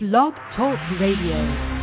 Blog Talk Radio.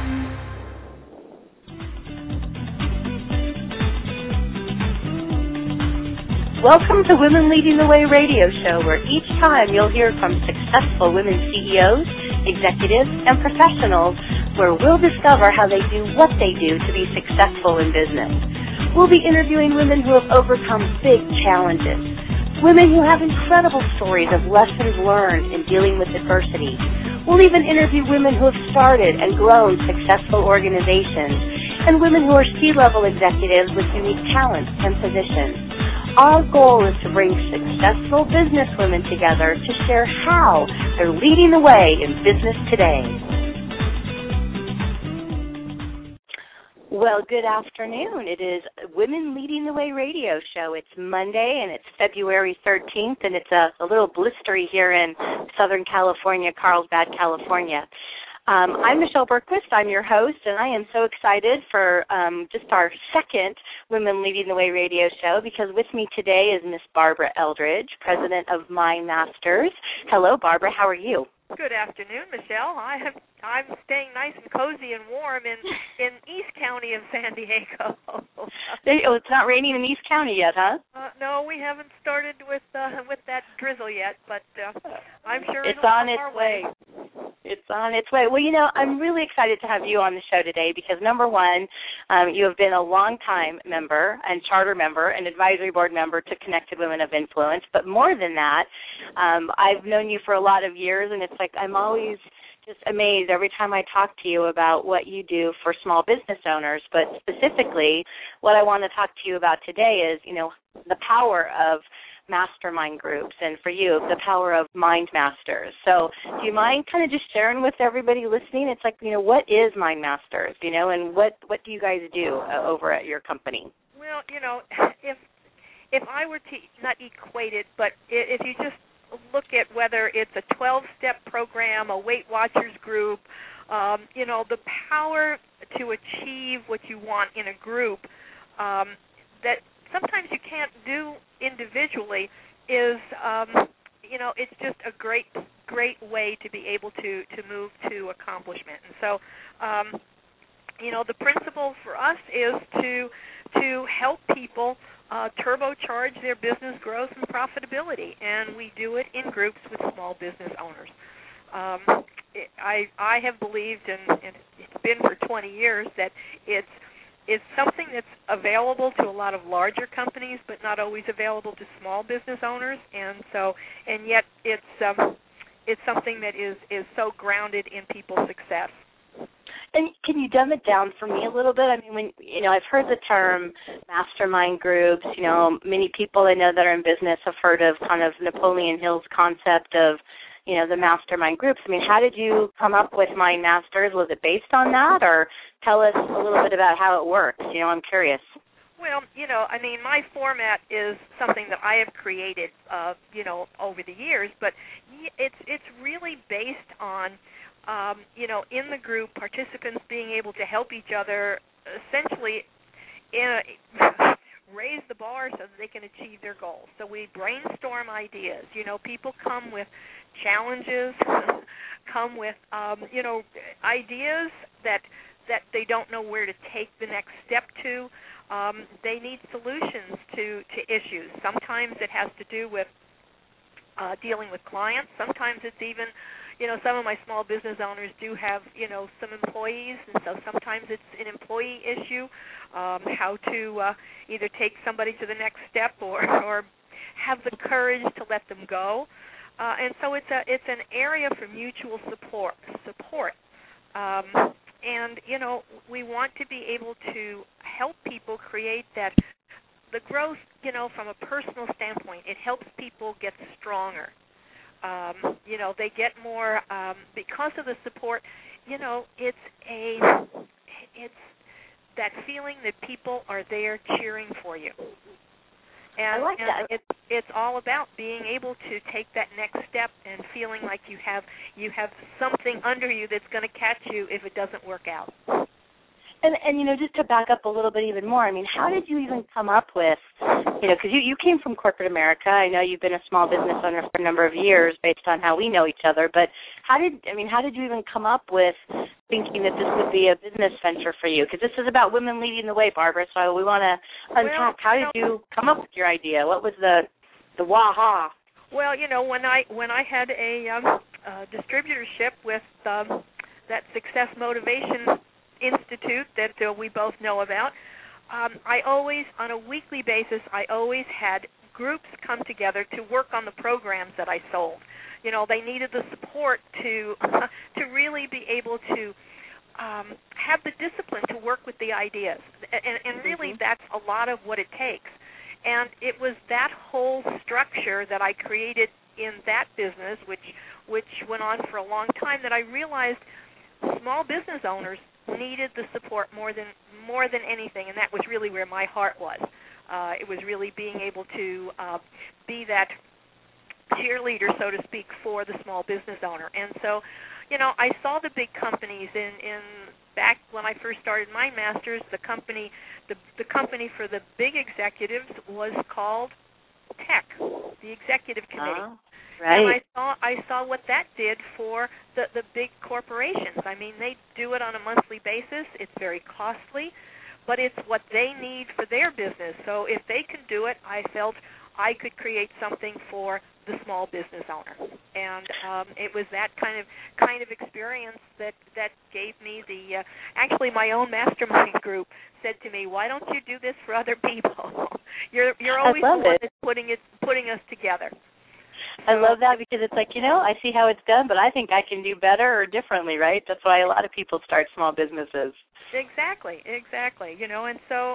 Welcome to Women Leading the Way radio show, where each time you'll hear from successful women CEOs, executives, and professionals, where we'll discover how they do what they do to be successful in business. We'll be interviewing women who have overcome big challenges, women who have incredible stories of lessons learned in dealing with adversity. We'll even interview women who have started and grown successful organizations, and women who are C-level executives with unique talents and positions. Our goal is to bring successful businesswomen together to share how they're leading the way in business today. Well, good afternoon. It is Women Leading the Way radio show. It's Monday, and it's February 13th, and it's a little blistery here in Southern California, Carlsbad, California. I'm Michelle Berquist. I'm your host, and I am so excited for just our second Women Leading the Way radio show, because with me today is Miss Barbara Eldridge, president of Mind Masters. Hello, Barbara. How are you? Good afternoon, Michelle. I'm staying nice and cozy and warm in East County of San Diego. It's not raining in East County yet, huh? No, we haven't started with that drizzle yet, but I'm sure it's it'll on come its our way. It's on its way. Well, I'm really excited to have you on the show today because, number one, you have been a long-time member and charter member and advisory board member to Connected Women of Influence. But more than that, I've known you for a lot of years, and it's like I'm always just amazed every time I talk to you about what you do for small business owners. But specifically, what I want to talk to you about today is, the power of mastermind groups, and for you, the power of Mind Masters. So do you mind kind of just sharing with everybody listening? It's like, what is Mind Masters, and what do you guys do over at your company? Well, if I were to not equate it, but if you just look at whether it's a 12-step program, a Weight Watchers group, the power to achieve what you want in a group that sometimes you can't do individually is, it's just a great way to be able to move to accomplishment. And so, the principle for us is to help people turbocharge their business growth and profitability, and we do it in groups with small business owners. I have believed, and it's been for 20 years, that it's something that's available to a lot of larger companies, but not always available to small business owners, and yet it's something that is so grounded in people's success. And can you dumb it down for me a little bit? I mean, when I've heard the term mastermind groups. Many people I know that are in business have heard of kind of Napoleon Hill's concept of, the mastermind groups. I mean, how did you come up with Mind Masters? Was it based on that, or tell us a little bit about how it works? I'm curious. Well, my format is something that I have created, over the years, but it's really based on, in the group, participants being able to help each other essentially raise the bar so that they can achieve their goals. So we brainstorm ideas. People come with challenges, come with, ideas that they don't know where to take the next step to. They need solutions to issues. Sometimes it has to do with dealing with clients. Sometimes it's even, some of my small business owners do have, some employees, and so sometimes it's an employee issue, how to either take somebody to the next step or have the courage to let them go. And so it's an area for mutual support. And, we want to be able to help people create the growth, from a personal standpoint. It helps people get stronger. They get more, because of the support, it's that feeling that people are there cheering for you. And, I like that. It's all about being able to take that next step and feeling like you have something under you that's going to catch you if it doesn't work out. And just to back up a little bit even more, I mean, how did you even come up with, because you came from corporate America. I know you've been a small business owner for a number of years based on how we know each other, but how did you even come up with thinking that this would be a business venture for you? Because this is about women leading the way, Barbara. So we want to unpack how did you come up with your idea? What was the waha? Well, when I had a distributorship with that Success Motivation Institute that we both know about, I always, on a weekly basis, I always had groups come together to work on the programs that I sold. They needed the support to really be able to have the discipline to work with the ideas, and really that's a lot of what it takes. And it was that whole structure that I created in that business, which went on for a long time, that I realized small business owners needed the support more than anything, and that was really where my heart was. It was really being able to be that cheerleader, so to speak, for the small business owner. And so, I saw the big companies in back when I first started MindMasters. The company for the big executives was called TEC, the Executive Committee. Right. And I saw what that did for the big corporations. I mean, they do it on a monthly basis. It's very costly, but it's what they need for their business. So if they can do it, I felt I could create something for the small business owner. And it was that kind of experience that gave me the actually my own mastermind group said to me, "Why don't you do this for other people? You're always the one that's putting us together." I love that because it's like, I see how it's done, but I think I can do better or differently, right? That's why a lot of people start small businesses. Exactly. And so,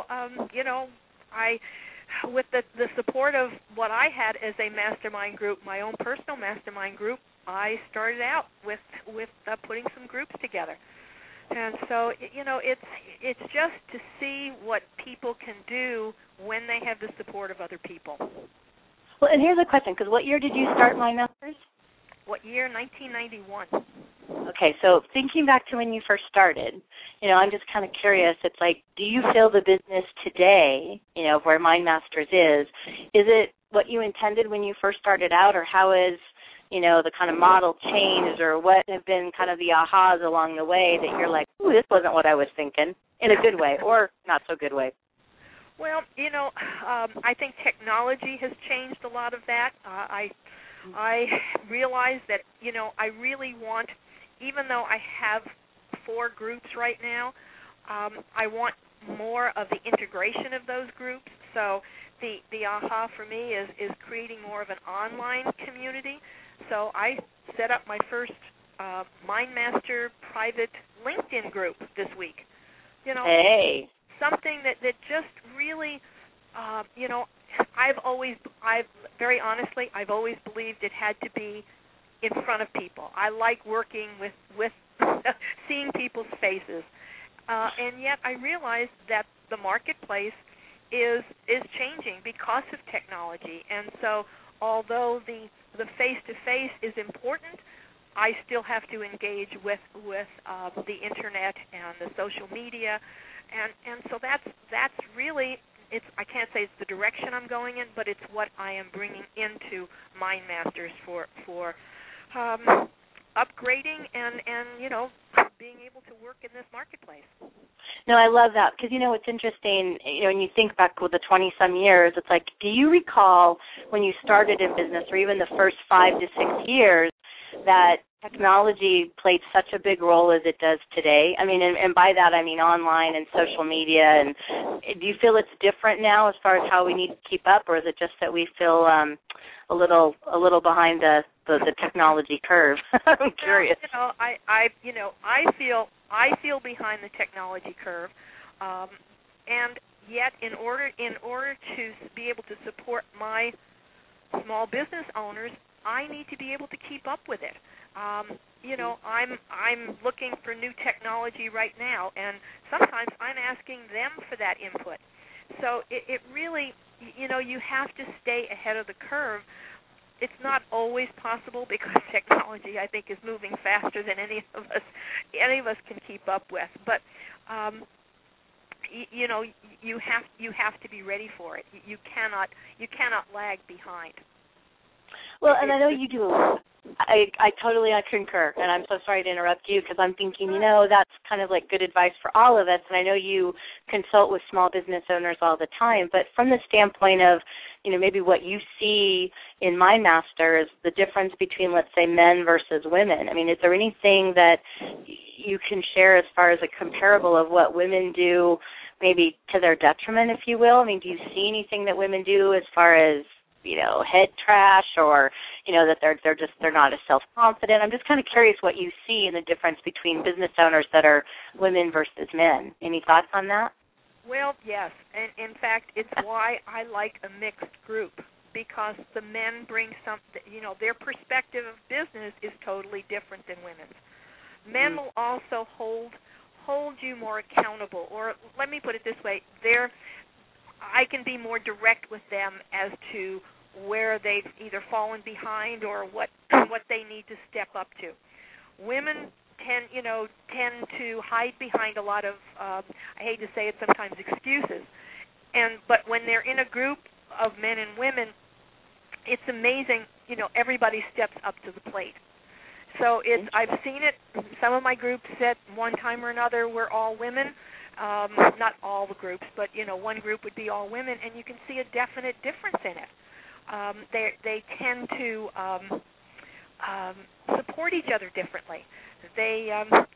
I, with the support of what I had as a mastermind group, my own personal mastermind group, I started out with putting some groups together. And so, it's just to see what people can do when they have the support of other people. Well, and here's a question, because what year did you start MindMasters? What year? 1991. Okay, so thinking back to when you first started, I'm just kind of curious. It's like, do you feel the business today, where MindMasters is it what you intended when you first started out, or how is, the kind of model changed, or what have been kind of the ahas along the way that you're like, ooh, this wasn't what I was thinking, in a good way or not so good way? Well, I think technology has changed a lot of that. I realize that, I really want, even though I have 4 groups right now, I want more of the integration of those groups. So the aha for me is creating more of an online community. So I set up my first MindMaster private LinkedIn group this week. Hey. Something that just really, I've always believed it had to be in front of people. I like working with seeing people's faces, and yet I realize that the marketplace is changing because of technology. And so, although the face-to-face is important, I still have to engage with the internet and the social media. And so that's really, I can't say it's the direction I'm going in, but it's what I am bringing into MindMasters for upgrading and being able to work in this marketplace. No, I love that because, it's interesting, when you think back with the 20-some years, it's like, do you recall when you started in business, or even the first 5 to 6 years, that technology played such a big role as it does today? I mean, and by that I mean online and social media. And do you feel it's different now as far as how we need to keep up, or is it just that we feel a little behind the technology curve? I'm curious. I feel behind the technology curve, and yet in order to be able to support my small business owners, I need to be able to keep up with it. I'm looking for new technology right now, and sometimes I'm asking them for that input. So it really, you have to stay ahead of the curve. It's not always possible because technology, I think, is moving faster than any of us can keep up with. But you have to be ready for it. You cannot lag behind. Well, and I know you do I totally concur, and I'm so sorry to interrupt you because I'm thinking, that's kind of like good advice for all of us, and I know you consult with small business owners all the time, but from the standpoint of, maybe what you see in My Master is the difference between, let's say, men versus women. I mean, is there anything that you can share as far as a comparable of what women do, maybe to their detriment, if you will? I mean, do you see anything that women do as far as, head trash or, that they're not as self-confident? I'm just kind of curious what you see in the difference between business owners that are women versus men. Any thoughts on that? Well, yes. And in fact, it's why I like a mixed group, because the men bring something, their perspective of business is totally different than women's. Men will also hold you more accountable, or let me put it this way, I can be more direct with them as to where they've either fallen behind or what they need to step up to. Women tend to hide behind a lot of I hate to say it sometimes excuses. But when they're in a group of men and women, it's amazing, everybody steps up to the plate. So I've seen it. Some of my groups at one time or another were all women. Not all the groups, but one group would be all women, and you can see a definite difference in it. They tend to support each other differently. They,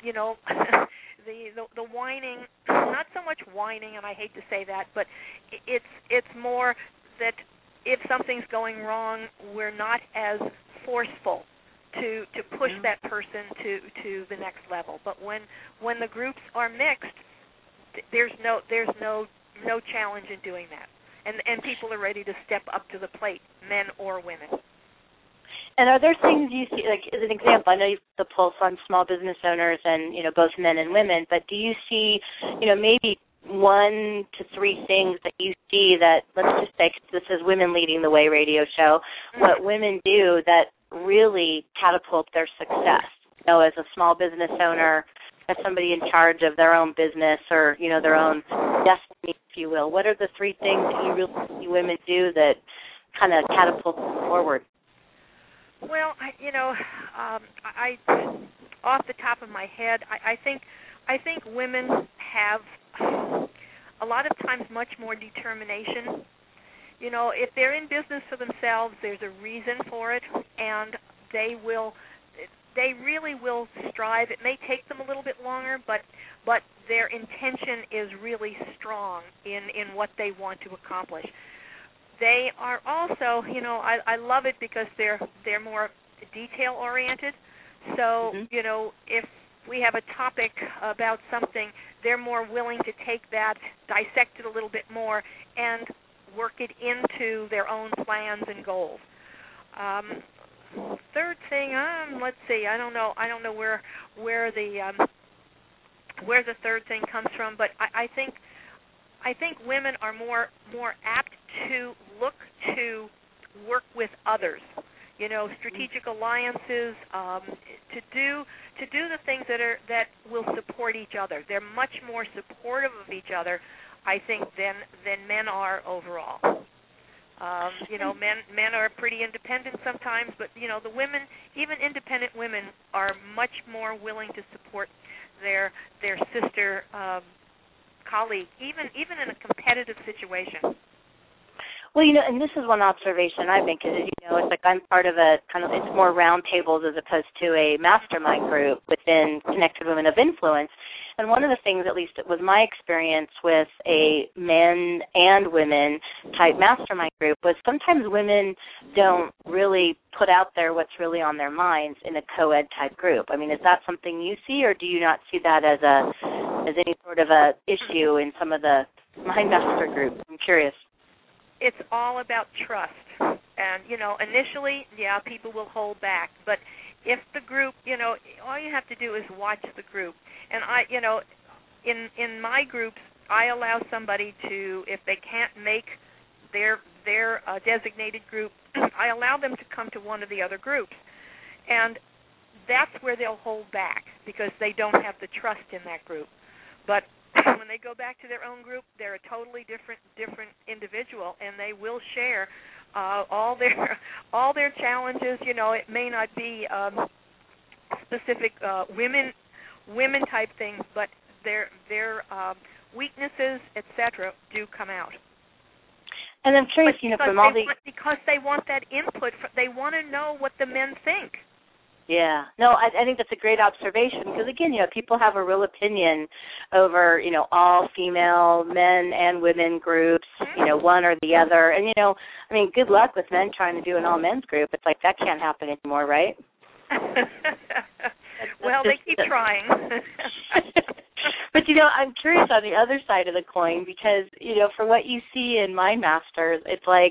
the whining, not so much whining, and I hate to say that, but it's more that if something's going wrong, we're not as forceful to push that person to the next level. But when the groups are mixed, there's no challenge in doing that, and people are ready to step up to the plate, men or women. And are there things you see, like as an example, I know you've the pulse on small business owners and both men and women, but do you see maybe 1 to 3 things that you see that, let's just say, this is Women Leading the Way radio show, what women do that really catapult their success? As a small business owner, as somebody in charge of their own business or, their own destiny, if you will, what are the 3 things that you really see women do that kind of catapult them forward? Well, I off the top of my head, I think women have a lot of times much more determination. If they're in business for themselves, there's a reason for it, and they really will strive. It may take them a little bit longer, but their intention is really strong in what they want to accomplish. They are also, I love it because they're more detail oriented. So, if we have a topic about something, they're more willing to take that, dissect it a little bit more, and work it into their own plans and goals. Third thing, let's see. I don't know where the third thing comes from, but I think women are more apt to look to work with others. Strategic alliances, to do the things that will support each other. They're much more supportive of each other, I think, than men are overall. Men are pretty independent sometimes, but the women, even independent women, are much more willing to support their sister colleague, even in a competitive situation. Well, and this is one observation I make, because, it's like I'm part of it's more round tables as opposed to a mastermind group within Connected Women of Influence. And one of the things, at least it was my experience with a men and women type mastermind group, was sometimes women don't really put out there what's really on their minds in a co-ed type group. I mean, is that something you see, or do you not see that as any sort of a issue in some of the Mind Master groups? I'm curious. It's all about trust. And, initially, people will hold back. But if the group, all you have to do is watch the group. And in my groups, I allow somebody to, if they can't make their designated group, I allow them to come to one of the other groups. And that's where they'll hold back, because they don't have the trust in that group. But when they go back to their own group, they're a totally different individual, and they will share all their challenges. It may not be specific women type things, but their weaknesses, etc., do come out. And I'm curious, because they want that input. They want to know what the men think. Yeah. No, I think that's a great observation because, again, people have a real opinion over, all female men and women groups, one or the other. And, good luck with men trying to do an all-men's group. It's like that can't happen anymore, right? Well, they keep trying. But, I'm curious on the other side of the coin because, for what you see in Mind Masters, it's like,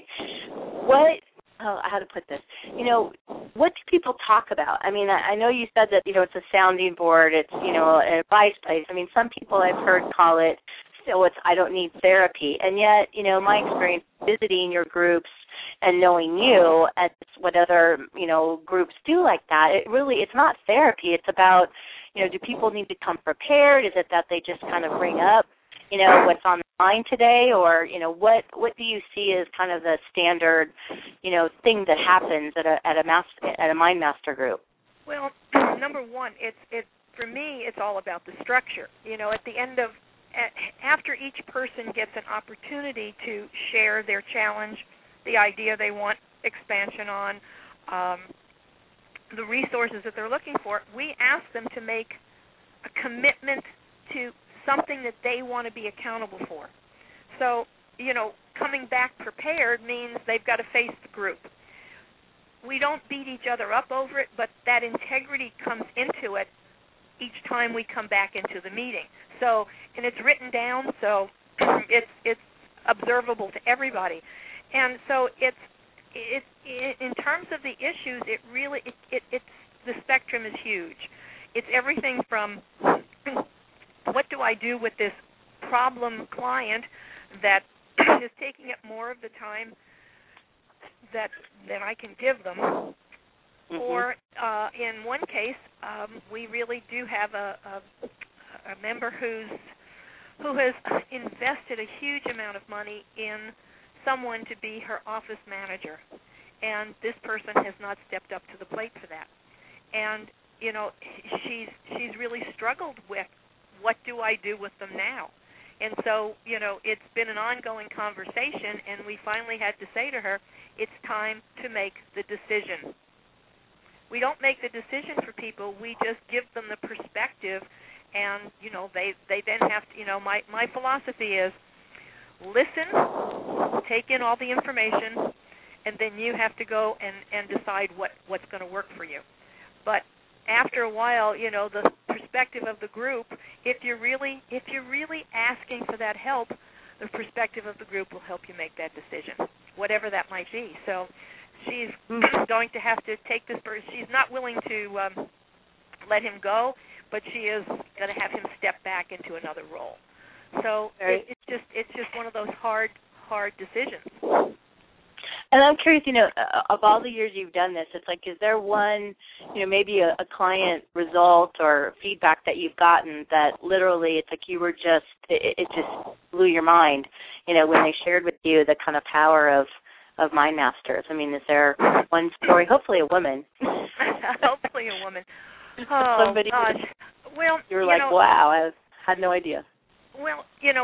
how to put this? What do people talk about? I mean, I know you said that, it's a sounding board, it's, an advice place. I mean, some people I've heard call it, I don't need therapy. And yet, my experience visiting your groups and knowing you and what other, groups do like that, it's not therapy. It's about, do people need to come prepared? Is it that they just kind of bring up, what's on their mind today? Or, what do you see as kind of the standard, thing that happens at a Mind Master group? Well, number one, for me, it's all about the structure. At the end of, after each person gets an opportunity to share their challenge, the idea they want expansion on, the resources that they're looking for, we ask them to make a commitment to something that they want to be accountable for. So, coming back prepared means they've got to face the group. We don't beat each other up over it, but that integrity comes into it each time we come back into the meeting. So, and it's written down, so it's observable to everybody. And so it's in terms of the issues, it's the spectrum is huge. It's everything from what do I do with this problem client that is taking up more of the time that I can give them, or in one case, we really do have a member who has invested a huge amount of money in someone to be her office manager, and this person has not stepped up to the plate for that. And she's really struggled with what do I do with them now. And so, it's been an ongoing conversation, and we finally had to say to her, it's time to make the decision. We don't make the decision for people. We just give them the perspective, and, they then have to, my philosophy is listen, take in all the information, and then you have to go and decide what's going to work for you. But after a while, the perspective of the group, if you're really asking for that help, the perspective of the group will help you make that decision, whatever that might be. So she's going to have to take this person. She's not willing to let him go, but she is going to have him step back into another role. So it's just one of those hard decisions. And I'm curious, of all the years you've done this, it's like, is there one, maybe a client result or feedback that you've gotten that literally it's like you were just, it just blew your mind, when they shared with you the kind of power of Mind Masters? I mean, is there one story, hopefully a woman? Hopefully a woman. Oh, somebody gosh. Well, you were like, wow, I had no idea. Well,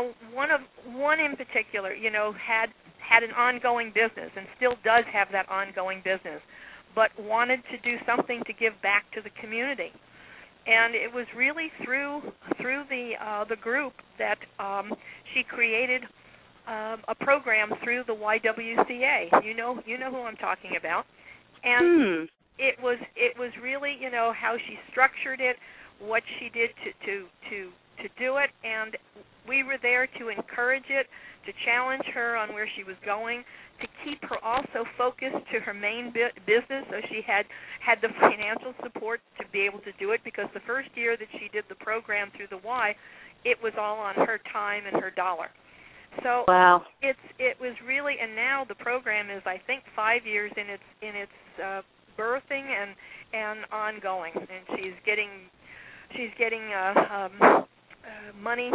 one in particular, had an ongoing business and still does have that ongoing business, but wanted to do something to give back to the community. And it was really through the group that she created a program through the YWCA. You know who I'm talking about. And it was really, how she structured it, what she did to do it, and we were there to encourage it, to challenge her on where she was going, to keep her also focused to her main business, so she had the financial support to be able to do it, because the first year that she did the program through the Y, it was all on her time and her dollar. So wow. It was really, and now the program is, I think, 5 years in its birthing and ongoing, and she's getting money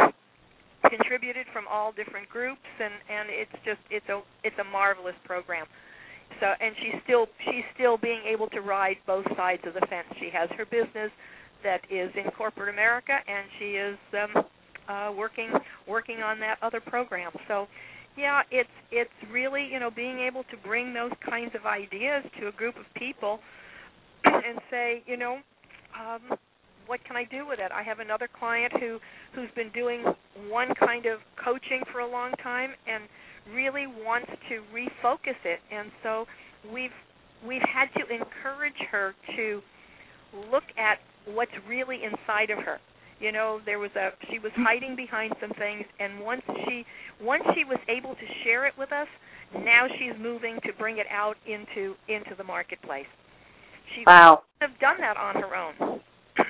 contributed from all different groups, and it's a marvelous program. and she's still being able to ride both sides of the fence. She has her business that is in corporate America, and she is working on that other program. So, yeah, it's really, you know, being able to bring those kinds of ideas to a group of people and say, you know, what can I do with it? I have another client who's been doing one kind of coaching for a long time and really wants to refocus it, and so we've had to encourage her to look at what's really inside of her. You know, she was hiding behind some things, and once she was able to share it with us, now she's moving to bring it out into the marketplace. She couldn't have done that on her own.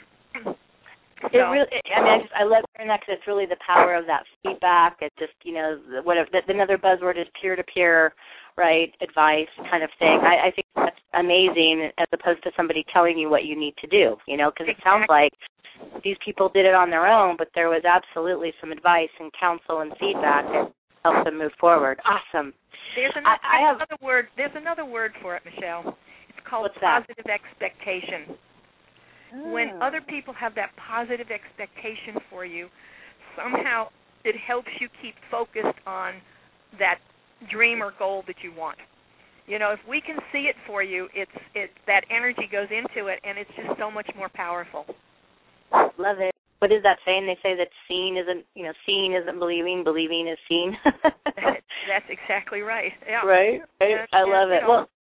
It really, I love hearing that because it's really the power of that feedback. It's just, you know, another buzzword is peer-to-peer, right, advice kind of thing. I think that's amazing as opposed to somebody telling you what you need to do, you know, because it sounds like these people did it on their own, but there was absolutely some advice and counsel and feedback that helped them move forward. Awesome. There's another word. There's another word for it, Michelle. It's called positive expectation. When other people have that positive expectation for you, somehow it helps you keep focused on that dream or goal that you want. You know, if we can see it for you, it's that energy goes into it, and it's just so much more powerful. Love it. What is that saying? They say that seeing isn't believing, believing is seen. That's exactly right. Yeah. Right? I love it. Well,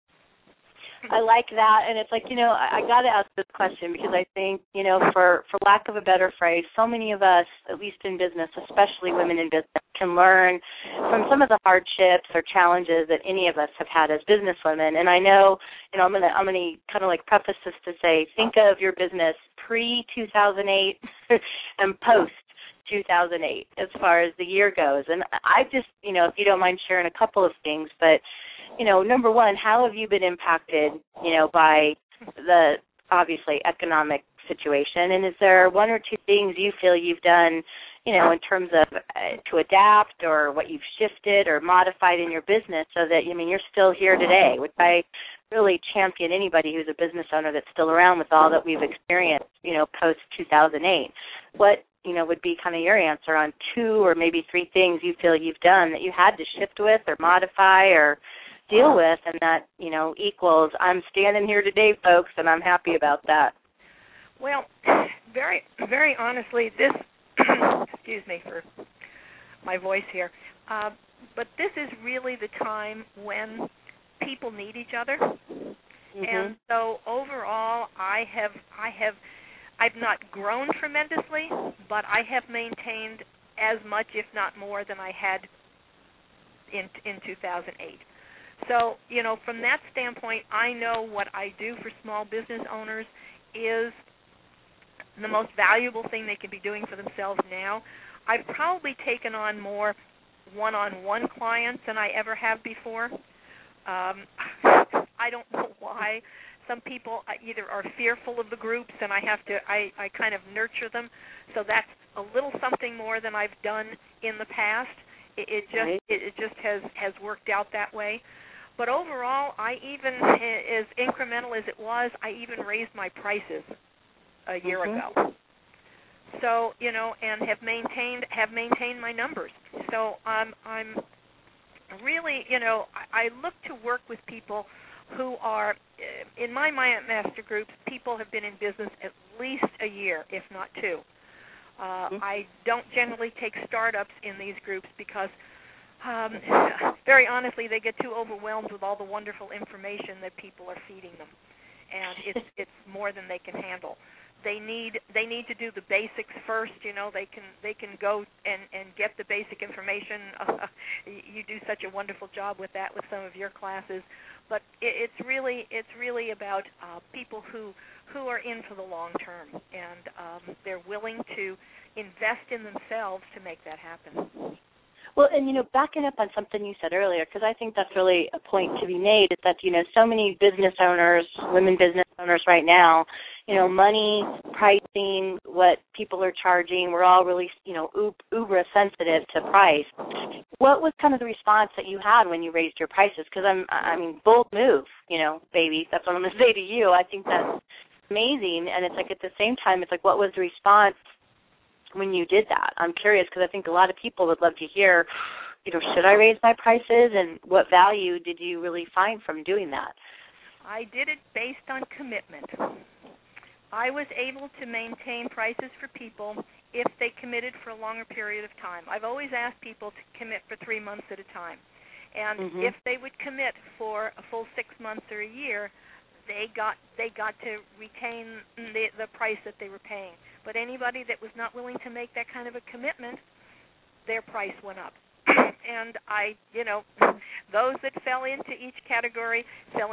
I like that, and it's like, you know, I got to ask this question because I think, you know, for lack of a better phrase, so many of us, at least in business, especially women in business, can learn from some of the hardships or challenges that any of us have had as businesswomen. And I know, you know, I'm gonna kind of like preface this to say, think of your business pre-2008 and post-2008 as far as the year goes. And I just, you know, if you don't mind sharing a couple of things, but you know, number one, how have you been impacted, you know, by the, obviously, economic situation? And is there one or two things you feel you've done, you know, in terms of to adapt or what you've shifted or modified in your business so that, I mean, you're still here today, which I really champion anybody who's a business owner that's still around with all that we've experienced, you know, post-2008. What, you know, would be kind of your answer on two or maybe three things you feel you've done that you had to shift with or modify or deal with, and that, you know, equals I'm standing here today, folks, and I'm happy about that? Well, very, very honestly, this, excuse me for my voice here, but this is really the time when people need each other, and so overall, I've not grown tremendously, but I have maintained as much, if not more, than I had in 2008. So, you know, from that standpoint, I know what I do for small business owners is the most valuable thing they can be doing for themselves now. I've probably taken on more one-on-one clients than I ever have before. I don't know why. Some people either are fearful of the groups, and I kind of nurture them. So that's a little something more than I've done in the past. It just has worked out that way. But overall, I even, as incremental as it was, I even raised my prices a year ago. So, you know, and have maintained my numbers. So I'm really, you know, I look to work with people who are, in my master groups, people have been in business at least a year, if not two. I don't generally take startups in these groups because very honestly, they get too overwhelmed with all the wonderful information that people are feeding them, and it's more than they can handle. They need to do the basics first. You know, they can go and get the basic information. You do such a wonderful job with that with some of your classes, but it's really about people who are in for the long term, and they're willing to invest in themselves to make that happen. Well, and, you know, backing up on something you said earlier, because I think that's really a point to be made, is that, you know, so many business owners, women business owners right now, money, pricing, what people are charging. We're all really, uber sensitive to price. What was kind of the response that you had when you raised your prices? Because bold move, baby. That's what I'm going to say to you. I think that's amazing. And it's like at the same time, it's like, what was the response when you did that? I'm curious because I think a lot of people would love to hear, should I raise my prices, and what value did you really find from doing that? I did it based on commitment. I was able to maintain prices for people if they committed for a longer period of time. I've always asked people to commit for 3 months at a time. And if they would commit for a full 6 months or a year, they got to retain the price that they were paying. But anybody that was not willing to make that kind of a commitment, their price went up. And those that fell into each category,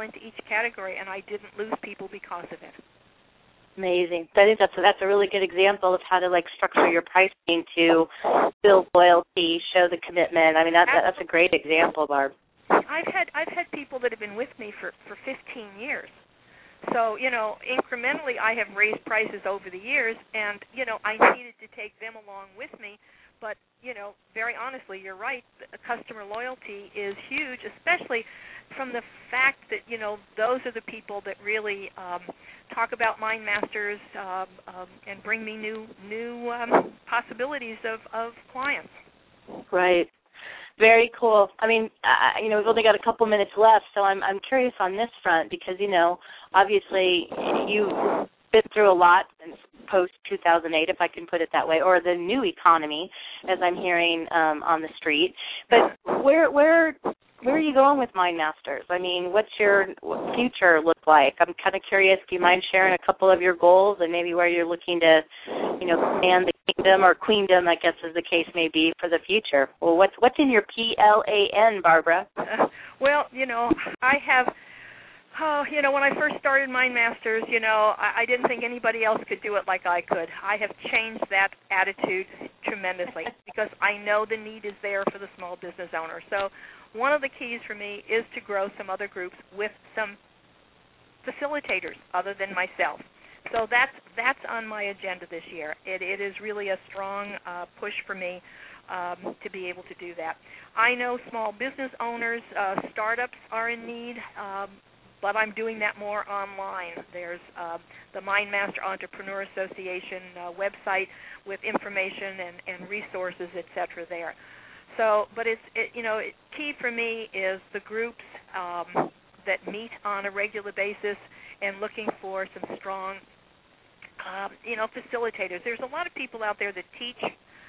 and I didn't lose people because of it. Amazing. I think that's a really good example of how to structure your pricing to build loyalty, show the commitment. I mean, that's a great example, Barb. I've had people that have been with me for 15 years. So, incrementally I have raised prices over the years, and, I needed to take them along with me. But, very honestly, you're right. Customer loyalty is huge, especially from the fact that, those are the people that really talk about MindMasters and bring me new possibilities of clients. Right. Very cool. I mean, we've only got a couple minutes left, so I'm curious on this front because, obviously you've been through a lot post-2008, if I can put it that way, or the new economy, as I'm hearing on the street. But where are you going with MindMasters? I mean, what's your future look like? I'm kind of curious. Do you mind sharing a couple of your goals and maybe where you're looking to, expand the kingdom or queendom, I guess as the case may be, for the future? Well, what's in your PLAN, Barbara? I have... when I first started MindMasters, I didn't think anybody else could do it like I could. I have changed that attitude tremendously because I know the need is there for the small business owner. So one of the keys for me is to grow some other groups with some facilitators other than myself. So that's on my agenda this year. It is really a strong push for me to be able to do that. I know small business owners, startups are in need, but I'm doing that more online. There's the MindMaster Entrepreneur Association website with information and resources, etc. there. So, but key for me is the groups that meet on a regular basis and looking for some strong, facilitators. There's a lot of people out there that teach.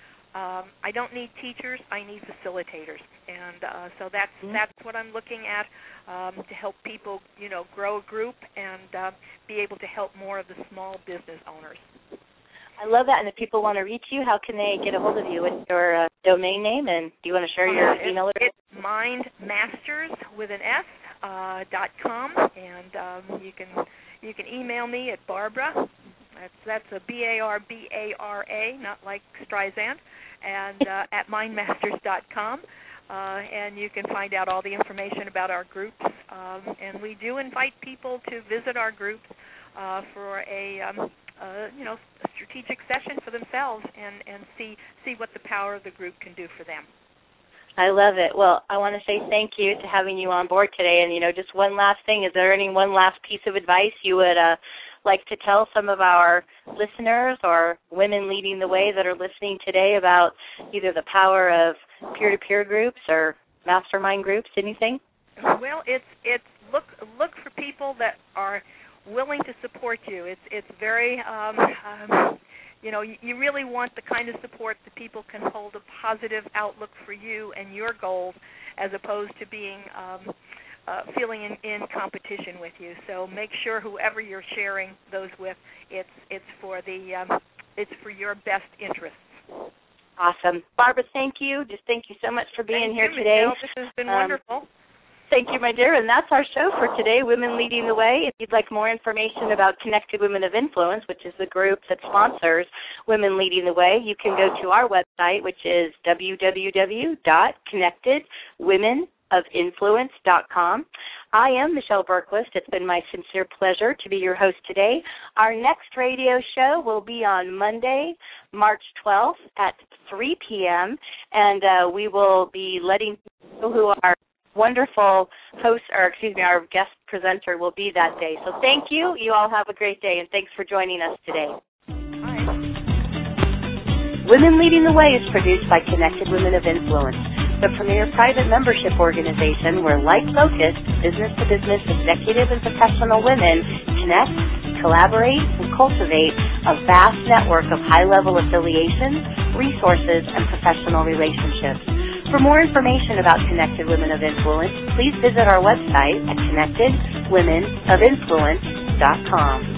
I don't need teachers. I need facilitators, and so that's what I'm looking at to help people, grow a group and be able to help more of the small business owners. I love that. And if people want to reach you, how can they get a hold of you? What's your domain name? And do you want to share your email address? It's MindMasters with an S .com, and you can email me at Barbara. That's a BARBARA, not like Streisand, and at mindmasters.com. And you can find out all the information about our groups. And we do invite people to visit our groups for a strategic session for themselves and see what the power of the group can do for them. I love it. Well, I want to say thank you to having you on board today. And, just one last thing. Is there any one last piece of advice you would like to tell some of our listeners or women leading the way that are listening today about either the power of peer-to-peer groups or mastermind groups? Anything? Well, it's look for people that are willing to support you. It's very you really want the kind of support that people can hold a positive outlook for you and your goals, as opposed to being feeling in competition with you. So make sure whoever you're sharing those with, it's for your best interests. Awesome. Barbara, thank you. Just thank you so much for being here today. Michelle. This has been wonderful. Thank you, my dear. And that's our show for today, Women Leading the Way. If you'd like more information about Connected Women of Influence, which is the group that sponsors Women Leading the Way, you can go to our website, which is www.connectedwomen.com. I am Michelle Berquist. It's been my sincere pleasure to be your host today. Our next radio show will be on Monday, March 12th at 3 p.m., and we will be letting people who are wonderful hosts, our guest presenter will be that day. So thank you. You all have a great day, and thanks for joining us today. Women Leading the Way is produced by Connected Women of Influence, the premier private membership organization where like-focused, business-to-business executive and professional women connect, collaborate, and cultivate a vast network of high-level affiliations, resources, and professional relationships. For more information about Connected Women of Influence, please visit our website at connectedwomenofinfluence.com.